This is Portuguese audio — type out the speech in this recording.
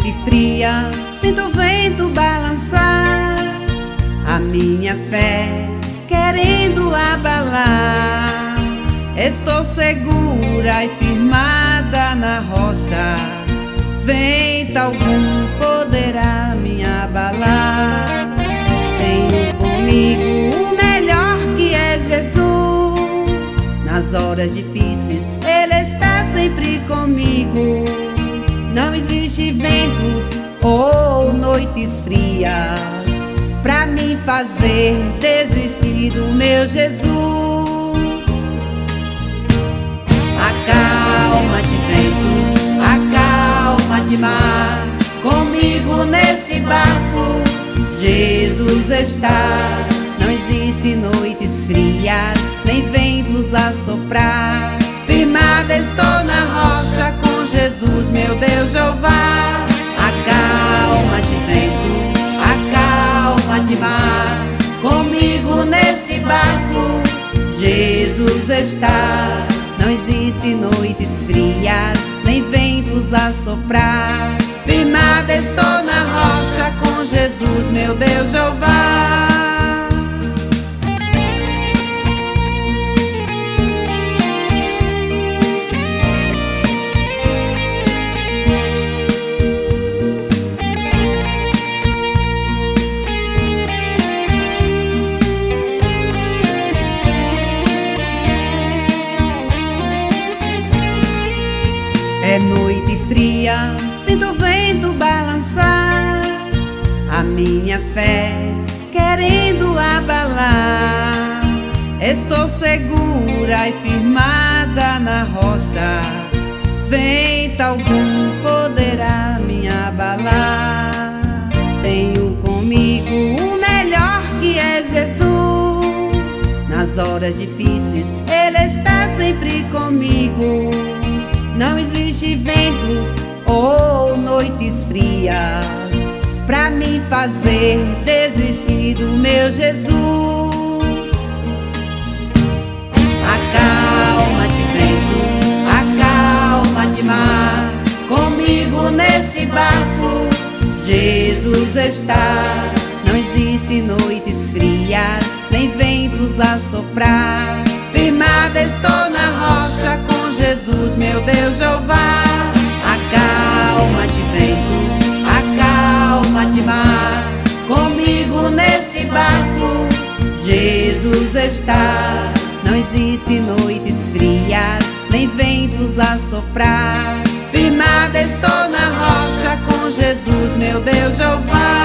noite fria, sinto o vento balançar a minha fé, querendo abalar. Estou segura e firmada na rocha, vento algum poderá me abalar. Tenho comigo o melhor que é Jesus. Nas horas difíceis Ele está sempre comigo. Não existe ventos ou noites frias pra me fazer desistir do meu Jesus. Acalma-te, vento, acalma-te, mar, comigo nesse barco Jesus está. Não existe noites frias, nem ventos a soprar. Firmada estou na rocha com Jesus, meu Deus Jeová. Acalma-te, vento, acalma-te, mar, comigo nesse barco Jesus está. Não existe noites frias, nem ventos a soprar. Firmada estou na rocha com Jesus, meu Deus Jeová. É noite fria, sinto o vento balançar a minha fé, querendo abalar. Estou segura e firmada na rocha, vento algum poderá me abalar. Tenho comigo o melhor que é Jesus. Nas horas difíceis Ele está sempre comigo. Não existe ventos ou noites frias pra me fazer desistir do meu Jesus. Acalma-te, vento, acalma-te, mar, comigo nesse barco Jesus está. Não existe noites frias, nem ventos a soprar. Firmada estou na rocha com Jesus, meu Deus Jeová. Acalma-te, vento, acalma-te, mar, comigo nesse barco Jesus está. Não existe noites frias, nem ventos a soprar. Firmada estou na rocha com Jesus, meu Deus Jeová.